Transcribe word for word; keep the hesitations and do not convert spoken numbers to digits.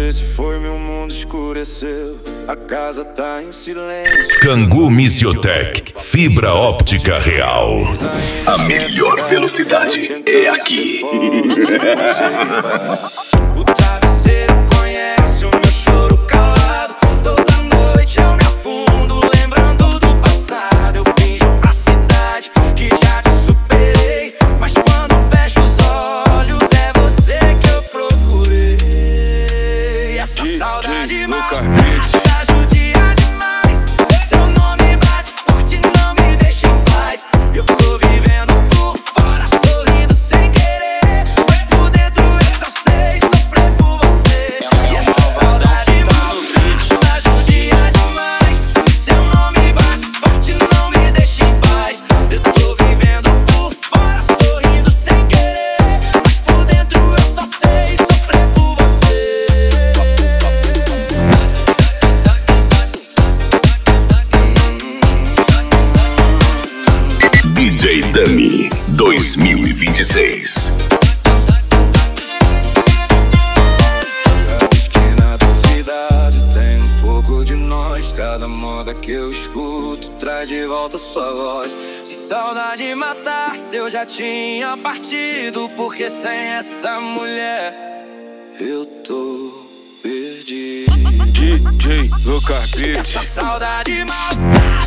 sei se foi meu mundo escureceu. A casa tá em silêncio. Cangu Misiotec, fibra óptica real. A melhor velocidade é aqui. O travesseiro conhece o meu choro calado. Toda noite eu me afundo lembrando do passado. Eu finjo pra cidade que já te superei, mas quando fecho os olhos é você que eu procurei. Essa D J saudade mata, judia demais. Seu nome bate forte, não me deixa em paz. Eu tô vivendo por fora, sorrindo sem querer, mas por dentro eu só sei sofrer por você. E essa saudade mata, judia demais. Seu nome bate forte, não me deixa em paz. Eu tô vivendo por fora, sorrindo sem querer, mas por dentro eu só sei sofrer por você. D J Dami dois mil e vinte e seis. Cada esquina da cidade tem um pouco de nós. Cada moda que eu escuto traz de volta sua voz. Se saudade matasse eu já tinha partido, porque sem essa mulher eu tô perdido. D J Lucas Beats. Essa saudade mata,